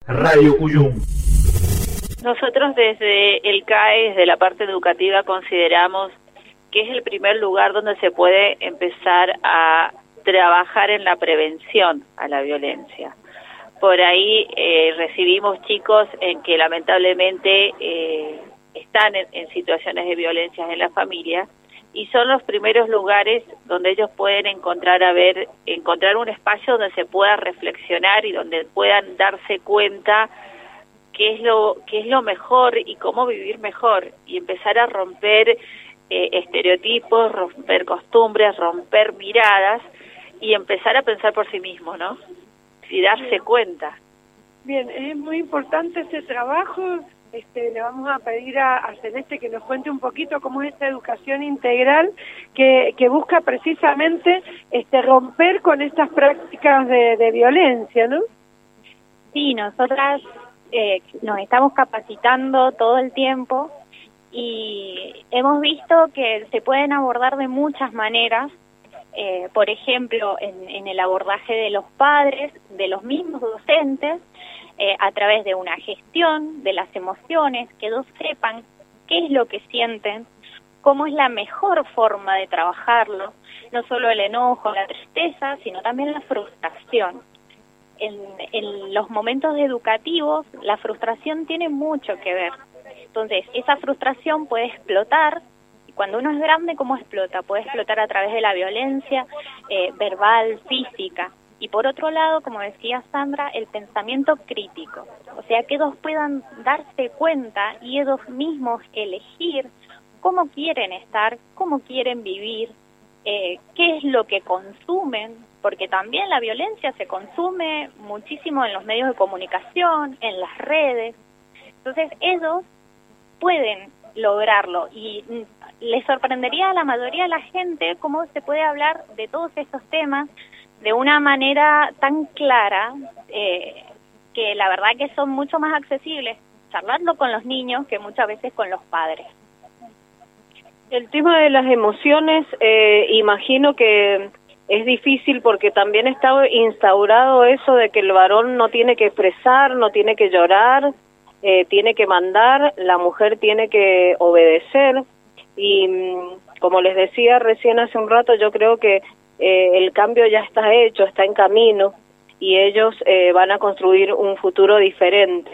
Radio Cuyum. Nosotros desde el CAE, desde la parte educativa, consideramos que es el primer lugar donde se puede empezar a trabajar en la prevención a la violencia. Por ahí recibimos chicos en que lamentablemente están en situaciones de violencia en la familia, y son los primeros lugares donde ellos pueden encontrar un espacio donde se pueda reflexionar y donde puedan darse cuenta qué es lo mejor y cómo vivir mejor, y empezar a romper estereotipos, romper costumbres, romper miradas y empezar a pensar por sí mismo, ¿no? Y darse cuenta. Bien, es muy importante ese trabajo. Le vamos a pedir a Celeste que nos cuente un poquito cómo es esta educación integral que busca precisamente romper con estas prácticas de violencia, ¿no? Sí, nosotras nos estamos capacitando todo el tiempo y hemos visto que se pueden abordar de muchas maneras, por ejemplo, en el abordaje de los padres, de los mismos docentes, a través de una gestión de las emociones, que ellos sepan qué es lo que sienten, cómo es la mejor forma de trabajarlo, no solo el enojo, la tristeza, sino también la frustración. En los momentos educativos, la frustración tiene mucho que ver. Entonces, esa frustración puede explotar, y cuando uno es grande, ¿cómo explota? Puede explotar a través de la violencia verbal, física. Y por otro lado, como decía Sandra, el pensamiento crítico. O sea, que ellos puedan darse cuenta y ellos mismos elegir cómo quieren estar, cómo quieren vivir, qué es lo que consumen, porque también la violencia se consume muchísimo en los medios de comunicación, en las redes. Entonces, ellos pueden lograrlo y les sorprendería a la mayoría de la gente cómo se puede hablar de todos estos temas de una manera tan clara, que la verdad que son mucho más accesibles, charlando con los niños que muchas veces con los padres. El tema de las emociones, imagino que es difícil porque también está instaurado eso de que el varón no tiene que expresar, no tiene que llorar, tiene que mandar, la mujer tiene que obedecer, y como les decía recién hace un rato, yo creo que el cambio ya está hecho, está en camino, y ellos van a construir un futuro diferente.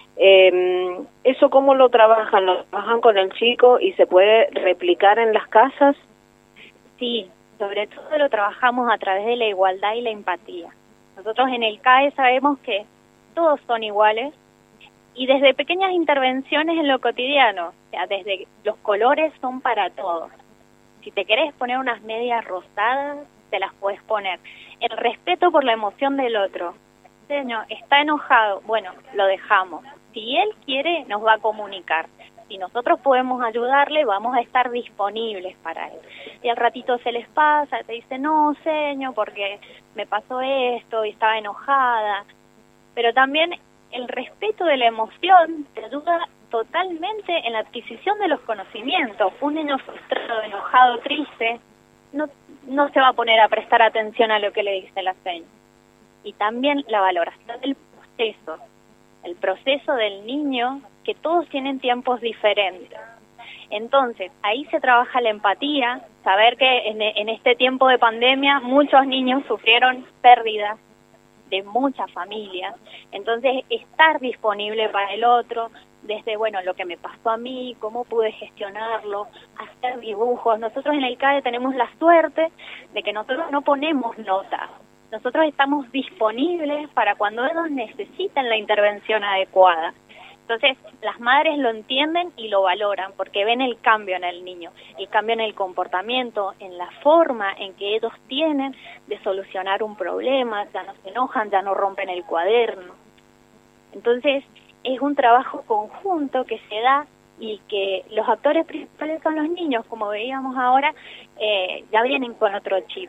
¿Eso cómo lo trabajan? ¿Lo trabajan con el chico y se puede replicar en las casas? Sí, sobre todo lo trabajamos a través de la igualdad y la empatía. Nosotros en el CAE sabemos que todos son iguales, y desde pequeñas intervenciones en lo cotidiano, o sea, desde los colores son para todos. Si te querés poner unas medias rosadas, te las puedes poner. El respeto por la emoción del otro. Señor, está enojado, bueno, lo dejamos. Si él quiere, nos va a comunicar. Si nosotros podemos ayudarle, vamos a estar disponibles para él. Y al ratito se les pasa, te dice, no, señor, porque me pasó esto y estaba enojada. Pero también el respeto de la emoción te ayuda totalmente en la adquisición de los conocimientos. Un niño frustrado, enojado, triste, no se va a poner a prestar atención a lo que le dice la señora. Y también la valoración del proceso, el proceso del niño, que todos tienen tiempos diferentes. Entonces, ahí se trabaja la empatía, saber que en este tiempo de pandemia muchos niños sufrieron pérdidas de muchas familias. Entonces, estar disponible para el otro, desde, bueno, lo que me pasó a mí, cómo pude gestionarlo, hacer dibujos. Nosotros en el CAE tenemos la suerte de que nosotros no ponemos notas. Nosotros estamos disponibles para cuando ellos necesitan la intervención adecuada. Entonces, las madres lo entienden y lo valoran porque ven el cambio en el niño, el cambio en el comportamiento, en la forma en que ellos tienen de solucionar un problema, ya no se enojan, ya no rompen el cuaderno. Entonces, es un trabajo conjunto que se da y que los actores principales son los niños, como veíamos ahora, ya vienen con otro chip.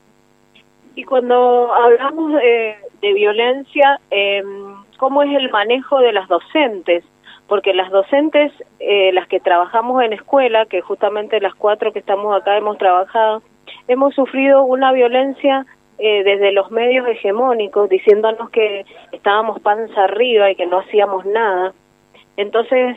Y cuando hablamos de violencia, ¿cómo es el manejo de las docentes? Porque las docentes, las que trabajamos en escuela, que justamente las 4 que estamos acá hemos trabajado, hemos sufrido una violencia desde los medios hegemónicos, diciéndonos que estábamos panza arriba y que no hacíamos nada. Entonces,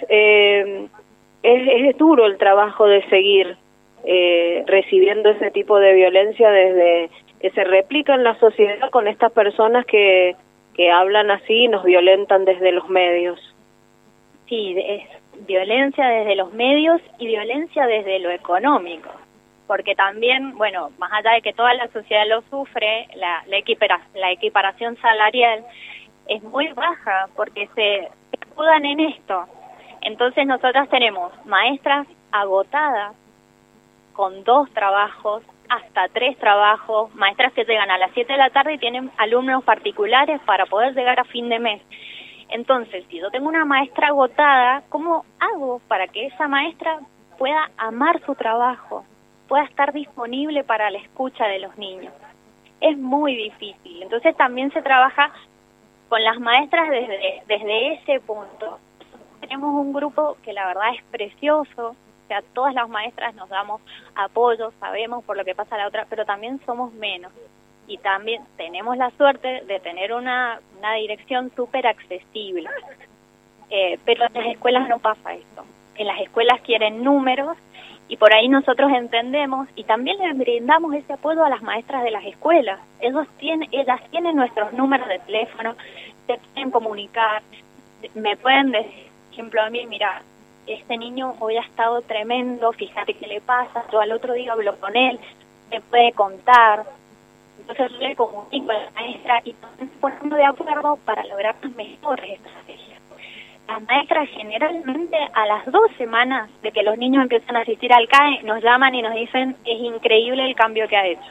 es duro el trabajo de seguir recibiendo ese tipo de violencia desde que se replica en la sociedad con estas personas que hablan así y nos violentan desde los medios. Sí, es violencia desde los medios y violencia desde lo económico, porque también, bueno, más allá de que toda la sociedad lo sufre, la equiparación salarial es muy baja porque se escudan en esto. Entonces nosotras tenemos maestras agotadas con 2 trabajos, hasta 3 trabajos, maestras que llegan a las 7 de la tarde y tienen alumnos particulares para poder llegar a fin de mes. Entonces, si yo tengo una maestra agotada, ¿cómo hago para que esa maestra pueda amar su trabajo, pueda estar disponible para la escucha de los niños? Es muy difícil. Entonces también se trabaja con las maestras desde ese punto. Tenemos un grupo que la verdad es precioso, o sea, todas las maestras nos damos apoyo, sabemos por lo que pasa a la otra, pero también somos menos. Y también tenemos la suerte de tener una dirección súper accesible. Pero en las escuelas no pasa esto. En las escuelas quieren números y por ahí nosotros entendemos y también les brindamos ese apoyo a las maestras de las escuelas. Ellas tienen nuestros números de teléfono, se pueden comunicar, me pueden decir, por ejemplo, a mí, mira, este niño hoy ha estado tremendo, fíjate qué le pasa, yo al otro día hablo con él, me puede contar. Entonces yo le comunico a la maestra y nos ponemos de acuerdo para lograr las mejores estrategias. Las maestras generalmente a las 2 semanas de que los niños empiezan a asistir al CAE nos llaman y nos dicen es increíble el cambio que ha hecho.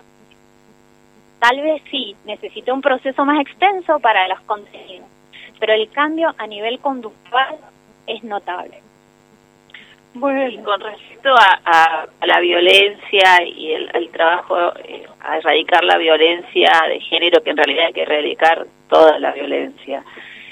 Tal vez sí, necesita un proceso más extenso para los contenidos, pero el cambio a nivel conductual es notable. Bueno, y con respecto a la violencia y el trabajo a erradicar la violencia de género, que en realidad hay que erradicar toda la violencia,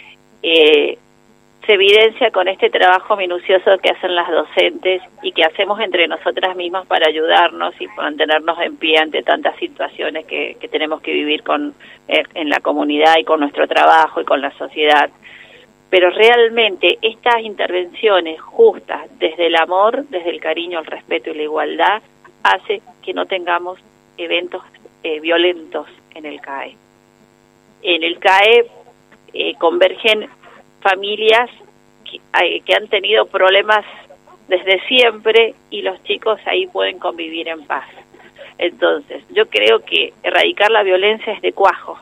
se evidencia con este trabajo minucioso que hacen las docentes y que hacemos entre nosotras mismas para ayudarnos y mantenernos en pie ante tantas situaciones que tenemos que vivir en la comunidad y con nuestro trabajo y con la sociedad. Pero realmente estas intervenciones justas, desde el amor, desde el cariño, el respeto y la igualdad, hace que no tengamos eventos violentos en el CAE. En el CAE convergen familias que han tenido problemas desde siempre y los chicos ahí pueden convivir en paz. Entonces, yo creo que erradicar la violencia es de cuajo.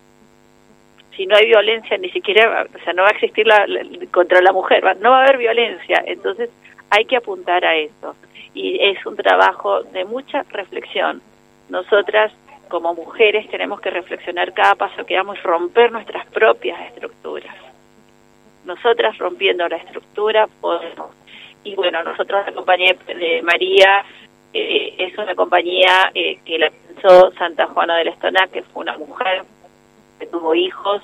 Si no hay violencia, ni siquiera, o sea, no va a existir contra la mujer, no va a haber violencia. Entonces, hay que apuntar a eso. Y es un trabajo de mucha reflexión. Nosotras, como mujeres, tenemos que reflexionar cada paso que damos y romper nuestras propias estructuras. Nosotras, rompiendo la estructura, podemos. Y bueno, nosotros, la compañía de María, es una compañía que la pensó Santa Juana del Estonac, que fue una mujer que tuvo hijos,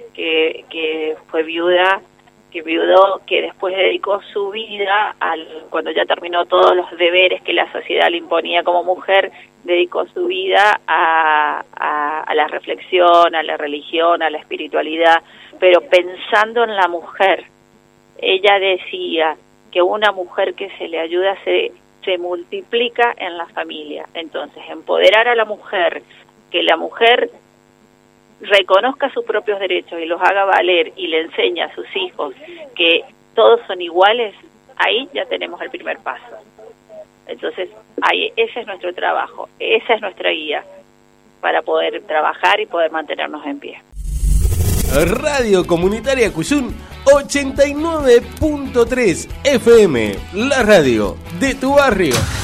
que fue viuda, que viudó, que después dedicó su vida, cuando ya terminó todos los deberes que la sociedad le imponía como mujer, dedicó su vida a la reflexión, a la religión, a la espiritualidad, pero pensando en la mujer. Ella decía que una mujer que se le ayuda se multiplica en la familia. Entonces, empoderar a la mujer, que la mujer reconozca sus propios derechos y los haga valer y le enseña a sus hijos que todos son iguales, ahí ya tenemos el primer paso. Entonces, ahí ese es nuestro trabajo, esa es nuestra guía para poder trabajar y poder mantenernos en pie. Radio Comunitaria Cuyún 89.3 FM, la radio de tu barrio.